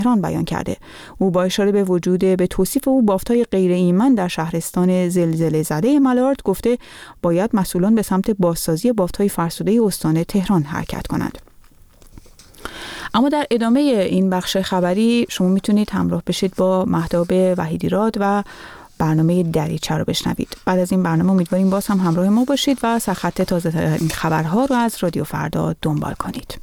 تهران بیان کرده. او با اشاره به به توصیف او بافت‌های غیر ایمن در شهرستان زلزله زده ملارد گفته باید مسئولان به سمت بازسازی بافت‌های فرسوده استان تهران حرکت کنند. اما در ادامه این بخش خبری شما میتونید همراه بشید با مهتاب وحیدیراد و برنامه دریچه رو بشنوید. بعد از این برنامه امیدواریم باز هم همراه ما باشید و سرخط تازه این خبرها رو از رادیو فردا دنبال کنید.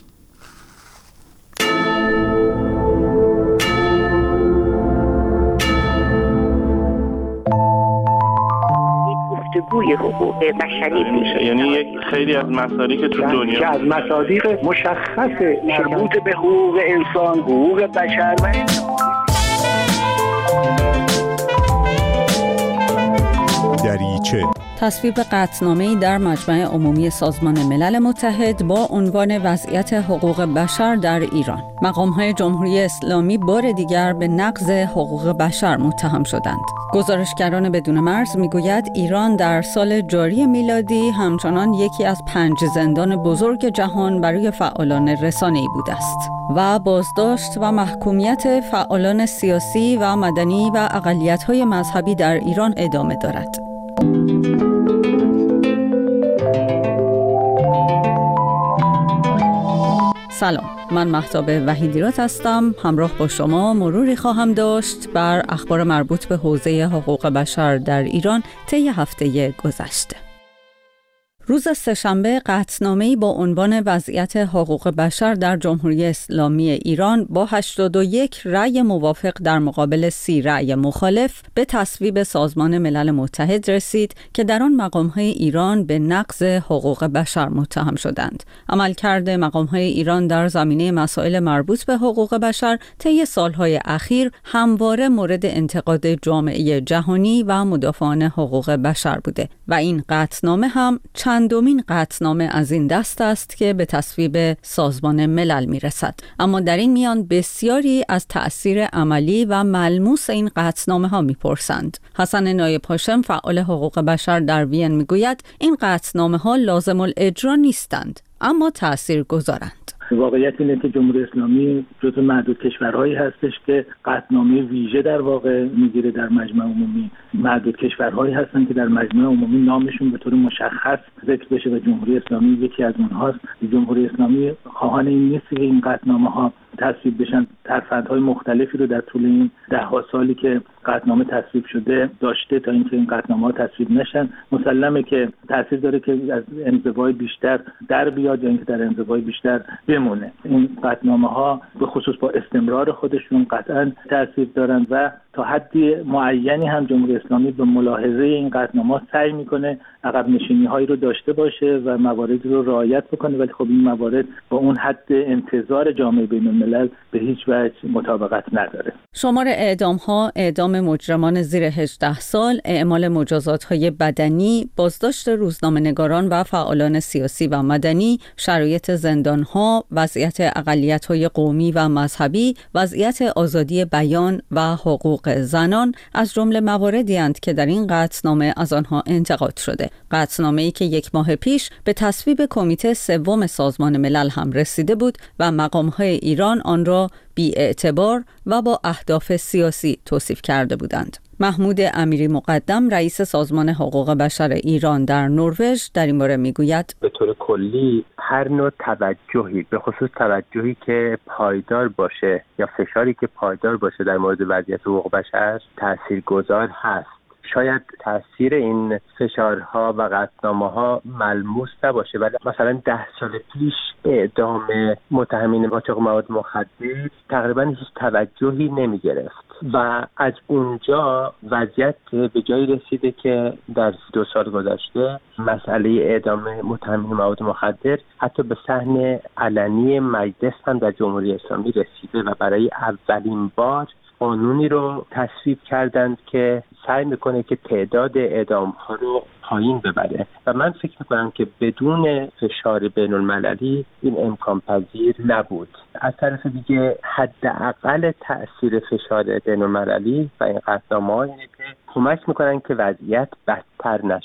گفتگوی حقوق بشری میشه، یعنی یک خیلی از مصادیق تو دنیا که از مصادیق مشخص مربوط به حقوق انسان، حقوق بشر و دریچه تصویب قطعنامه‌ای در مجمع عمومی سازمان ملل متحد با عنوان وضعیت حقوق بشر در ایران. مقام‌های جمهوری اسلامی بار دیگر به نقض حقوق بشر متهم شدند. گزارشگران بدون مرز میگوید ایران در سال جاری میلادی همچنان یکی از 5 زندان بزرگ جهان برای فعالان رسانه‌ای بوده است و بازداشت و محکومیت فعالان سیاسی و مدنی و اقلیت‌های مذهبی در ایران ادامه دارد. سلام، من مهتاب وحیدیراد هستم. همراه با شما مروری خواهم داشت بر اخبار مربوط به حوزه حقوق بشر در ایران طی هفته گذشته. روز سه‌شنبه قطعنامه‌ای با عنوان وضعیت حقوق بشر در جمهوری اسلامی ایران با 81 رأی موافق در مقابل 30 رأی مخالف به تصویب سازمان ملل متحد رسید که در آن مقام‌های ایران به نقض حقوق بشر متهم شدند. عملکرد مقام‌های ایران در زمینه مسائل مربوط به حقوق بشر طی سال‌های اخیر همواره مورد انتقاد جامعه جهانی و مدافعان حقوق بشر بوده و این قطعنامه هم چندمین قطعنامه از این دست است که به تصویب سازمان ملل میرسد. اما در این میان بسیاری از تأثیر عملی و ملموس این قطعنامه ها میپرسند. حسن نایب هاشم فعال حقوق بشر در وین میگوید این قطعنامه ها لازم الاجرا نیستند اما تأثیرگذارند. واقعیت اینه که جمهوری اسلامی جزو معدود کشورهایی هستش که قطعنامه ویژه در واقع میگیره در مجمع عمومی. معدود کشورهایی هستن که در مجمع عمومی نامشون به طور مشخص ذکر بشه و جمهوری اسلامی یکی از اونهاست. جمهوری اسلامی خواهان این نیست که این قطعنامه‌ها تصویب بشن. ترفندهای مختلفی رو در طول این 10 سالی که قطعنامه تصویب شده داشته تا اینکه این قطعنامه‌ها تصویب نشن. مسلمه که تاثیر داره که از انزوای بیشتر در بیاد یا اینکه در انزوای بیشتر بمونه. این قطعنامه‌ها به خصوص با استمرار خودشون قطعاً تاثیر دارن و تا حدی معینی هم جمهوری اسلامی به ملاحظه این قطعنامه‌ها سعی میکنه عقب نشینی‌هایی رو داشته باشه و مواردی رو رعایت بکنه، ولی خب این موارد با اون حد انتظار جامعه بین‌الملل به هیچ وجه مطابقت نداره. شمار اعدام‌ها، اعدام مجرمان زیر 18 سال، اعمال مجازات‌های بدنی، بازداشت روزنامه‌نگاران و فعالان سیاسی و مدنی، شرایط زندان‌ها، وضعیت اقلیت‌های قومی و مذهبی، وضعیت آزادی بیان و حقوق زنان از جمله مواردی اند که در این قطعنامه از آنها انتقاد شده. قطعنامه‌ای که 1 ماه پیش به تصویب کمیته سوم سازمان ملل هم رسیده بود و مقام‌های ایران آن را بی‌اعتبار و با اهداف سیاسی توصیف کرده بودند. محمود امیری مقدم رئیس سازمان حقوق بشر ایران در نروژ در این باره میگوید به طور کلی هر نوع توجهی، به خصوص توجهی که پایدار باشه یا فشاری که پایدار باشه در مورد وضعیت حقوق بشر تاثیرگذار هست. شاید تاثیر این فشارها و قطعنامه‌ها ملموس نباشه، ولی مثلا 10 سال پیش اعدام متهمین قاچاق مواد مخدر تقریبا هیچ توجهی نمی گرفت و از اونجا وضعیت به جایی رسیده که در 2 سال گذشته مسئله اعدام متهمین مواد مخدر حتی به صحن علنی مجلس هم در جمهوری اسلامی رسیده و برای اولین بار قانونی رو تصویب کردند که سعی میکنه که تعداد اعدام‌ها رو پایین ببره و من فکر میکنم که بدون فشار بین‌المللی این امکان پذیر نبود. از طرف دیگه حداقل تأثیر فشار بین‌المللی و این قطعنامه‌ها اینه که کمک میکنن که وضعیت بدتر نشه،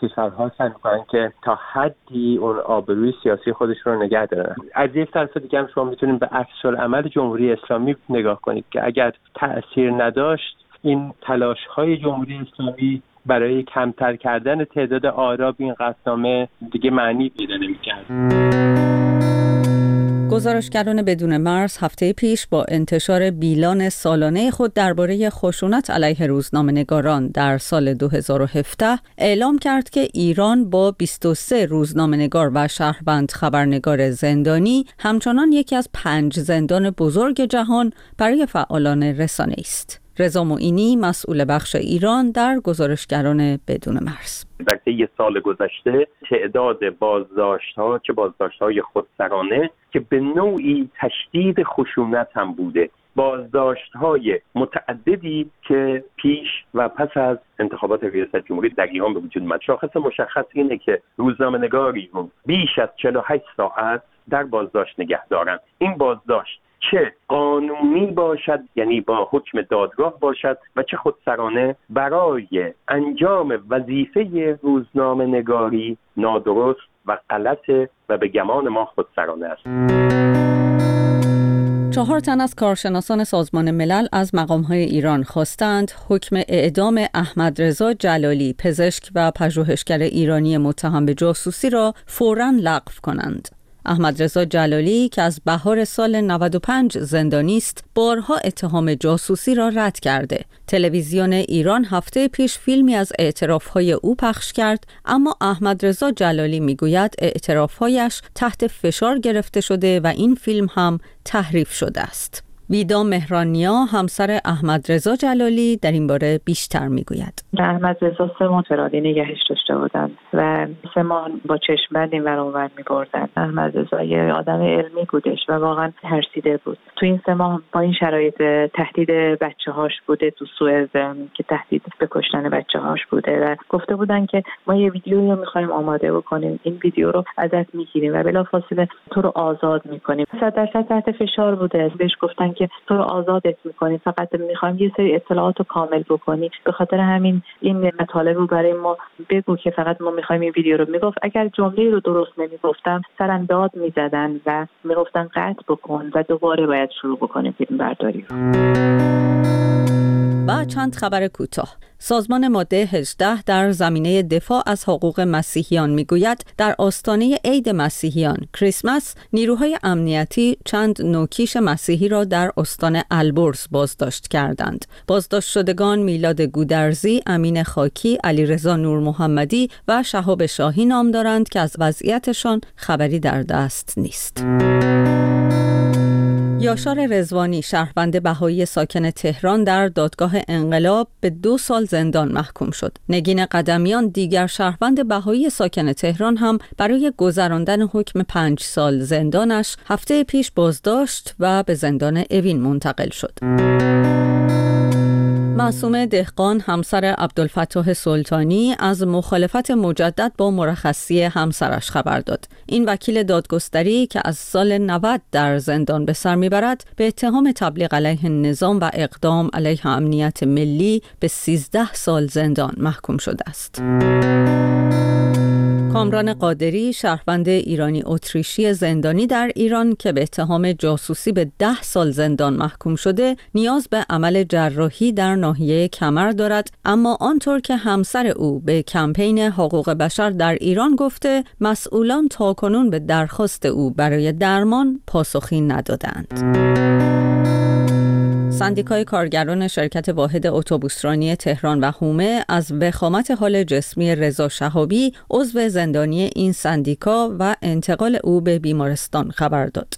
کشورها سعی می‌کنن که تا حدی اون آبروی سیاسی خودشون رو نگه دارن. از یک طرف دیگه هم شما میتونید به عکس‌العمل جمهوری اسلامی نگاه کنید که اگر تأثیر نداشت این تلاش‌های جمهوری اسلامی برای کمتر کردن تعداد آرا این قطعنامه دیگه معنی پیدا نمی‌کرد. گزارشگران بدون مرز هفته پیش با انتشار بیلان سالانه خود درباره خشونت علیه روزنامه‌نگاران در سال 2017 اعلام کرد که ایران با 23 روزنامه‌نگار و شهروند خبرنگار زندانی همچنان یکی از 5 زندان بزرگ جهان برای فعالان رسانه است. رضا معینی مسئول بخش ایران در گزارشگران بدون مرز: در طی سال گذشته تعداد بازداشت‌ها چه بازداشت‌های خودسرانه که به نوعی تشدید خشونت هم بوده، بازداشت‌های متعددی که پیش و پس از انتخابات ریاست جمهوری در ایران به وجود اومد. شاخص مشخص اینه که روزنامه‌نگاری رو بیش از 48 ساعت در بازداشت نگه دارن. این بازداشت چه قانونی باشد، یعنی با حکم دادگاه باشد، و چه خودسرانه، برای انجام وظیفه روزنامه نگاری نادرست و غلط و به گمان ما خودسرانه است. 4 تن از کارشناسان سازمان ملل از مقام‌های ایران خواستند حکم اعدام احمد رضا جلالی، پزشک و پژوهشگر ایرانی متهم به جاسوسی را فوراً لغو کنند. احمد رضا جلالی که از بهار سال 95 زندانی است، بارها اتهام جاسوسی را رد کرده. تلویزیون ایران هفته پیش فیلمی از اعتراف‌های او پخش کرد، اما احمد رضا جلالی میگوید اعتراف‌هایش تحت فشار گرفته شده و این فیلم هم تحریف شده است. ویدا مهرانیا همسر احمد رضا جلالی در این باره بیشتر میگوید. احمد رضا 3 ماه فراری نگهش داشته بودن و 3 ماه با چشم بند این ور اون ور می‌بردن. احمد رضا یه آدم علمی بودش و واقعا ترسیده بود. تو این 3 ماه با این شرایط تهدید بچه‌هاش بوده تو سوئد که تهدید به کشتن بچه‌هاش بوده و گفته بودن که ما یه ویدیویی رو می‌خوایم آماده بکنیم، این ویدیو رو ازت می‌گیریم و بلافاصله تو رو آزاد می‌کنیم. 100% تحت فشار بوده. بهش گفتن که تو رو آزادت می‌کنیم، فقط می‌خوایم یه سری اطلاعات رو کامل بکنی، به خاطر همین این مطالب رو برای ما بگو که فقط ما می‌خوایم این ویدیو رو. میگفت اگر جمله رو درست نمی‌گفتم سرم داد می‌زدن و می‌گفتن قطع بکن و دوباره باید شروع بکنیم فیلم برداری رو. و چند خبر کوتاه. سازمان ماده 18 در زمینه دفاع از حقوق مسیحیان میگوید در آستانه عید مسیحیان کریسمس نیروهای امنیتی چند نوکیش مسیحی را در استان البرز بازداشت کردند. بازداشت شدگان میلاد گودرزی، امین خاکی، علیرضا نور محمدی و شهاب شاهی نام دارند که از وضعیتشان خبری در دست نیست. یاشار رضوانی، شهروند بهایی ساکن تهران، در دادگاه انقلاب به 2 سال زندان محکوم شد. نگین قدمیان، دیگر شهروند بهایی ساکن تهران، هم برای گذراندن حکم 5 سال زندانش هفته پیش بازداشت و به زندان اوین منتقل شد. معصومه دهقان، همسر عبدالفتاح سلطانی، از مخالفت مجدد با مرخصی همسرش خبر داد. این وکیل دادگستری که از سال 90 در زندان به سر میبرد، به اتهام تبلیغ علیه نظام و اقدام علیه امنیت ملی به 13 سال زندان محکوم شده است. کامران قادری، شهروند ایرانی اتریشی زندانی در ایران که به اتهام جاسوسی به 10 سال زندان محکوم شده، نیاز به عمل جراحی در ناحیه کمر دارد، اما آنطور که همسر او به کمپین حقوق بشر در ایران گفته، مسئولان تاکنون به درخواست او برای درمان پاسخی ندادند. سندیکای کارگران شرکت واحد اتوبوسرانی تهران و حومه از وخامت حال جسمی رضا شهابی، عضو زندانی این سندیکا، و انتقال او به بیمارستان خبر داد.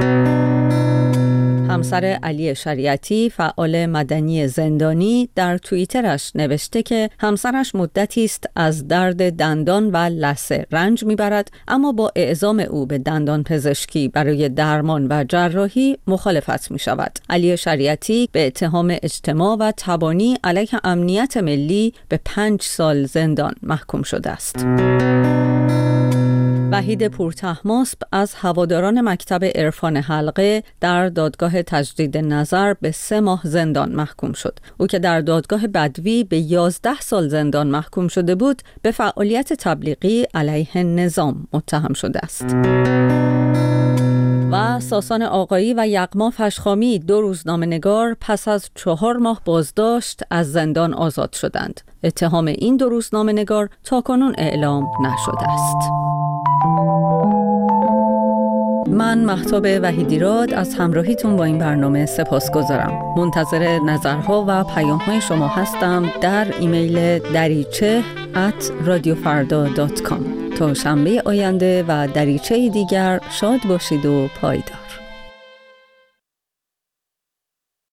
همسر علی شریعتی، فعال مدنی زندانی، در توییترش نوشته که همسرش مدتی است از درد دندان و لثه رنج میبرد، اما با اعزام او به دندان پزشکی برای درمان و جراحی مخالفت می شود. علی شریعتی به اتهام اجتماع و تبانی علیه امنیت ملی به 5 سال زندان محکوم شده است. وحید پورطهماسب از هواداران مکتب عرفان حلقه در دادگاه تجدید نظر به 3 ماه زندان محکوم شد. او که در دادگاه بدوی به 11 سال زندان محکوم شده بود، به فعالیت تبلیغی علیه نظام متهم شده است. و ساسان آقایی و یغما فشخامی 2 روزنامه‌نگار پس از 4 ماه بازداشت از زندان آزاد شدند. اتهام این 2 روزنامه‌نگار تاکنون اعلام نشده است. من مهتاب وحیدیراد از همراهیتون با این برنامه سپاسگزارم. منتظر نظرها و پیام‌های شما هستم در ایمیل dariche@radiofarda.com. تا شنبه آینده و دریچه دیگر شاد باشید و پایدار.